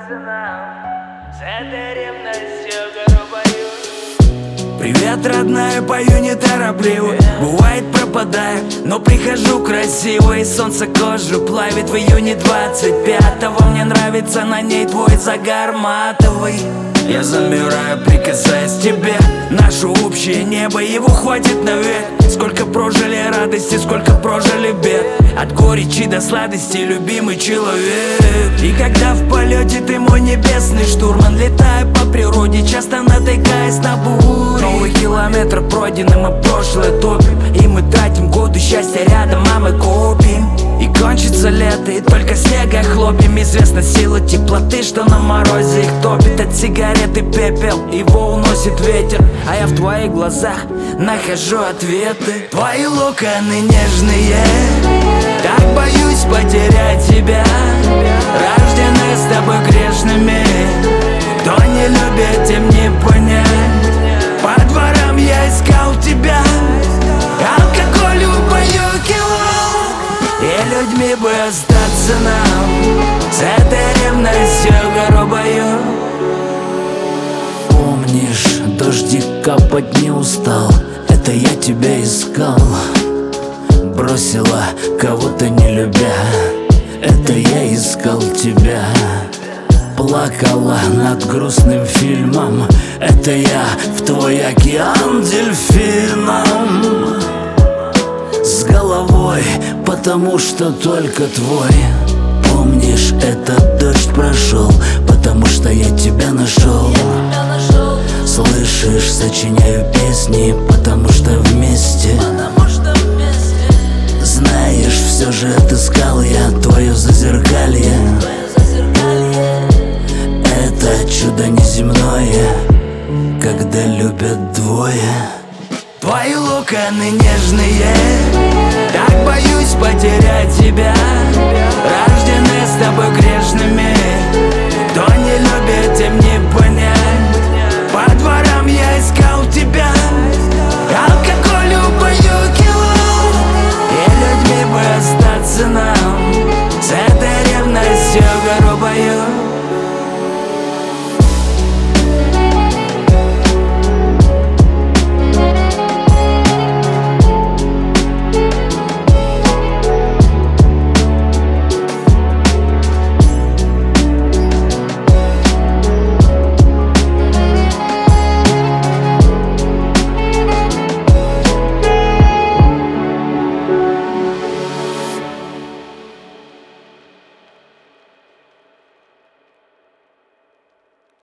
расстаться нам с этой ревностью голубою. Привет, родная, пою неторопливо. Бывает пропадаю, но прихожу красивой. Солнце кожу плавит в июне 25-го. Мне нравится на ней твой загар матовый. Я замираю, прикасаясь к тебе. Наше общее небо, его хватит навек. Сколько прожили радости, сколько прожили бед. От горечи до сладости, любимый человек. И когда в полете ты мой небесный штурман, летаю по природе, часто натыкаясь на бури. Новый километр пройдены, мы прошлое топим. И мы тратим годы счастья рядом, а мы копим. И кончится лето, и только снега хлопьям. Известна сила теплоты, что на морозе их топит. От сигареты пепел, его уносит ветер. А я в твоих глазах нахожу ответы. Твои локоны нежные, так боюсь потерять тебя. Рождены с тобой грешными, кто не любит, тем не понять. По дворам я искал тебя, алкоголь убаюкивал. И людьми бы остаться нам с этой ревностью голубою. Помнишь, дождик капать не устал, это я тебя искал. Бросила кого-то не любя, это я искал тебя. Плакала над грустным фильмом, это я в твой океан дельфином. С головой, потому что только твой. Помнишь, этот дождь прошел, потому что я тебя нашел. Слышишь, сочиняю песни, потому что вместе. Знаешь, все же отыскал я твое зазеркалье. Это чудо неземное, когда любят двое. Твои локоны нежные, так боюсь потерять тебя. Рождены с тобой грешными, кто не любит, тем не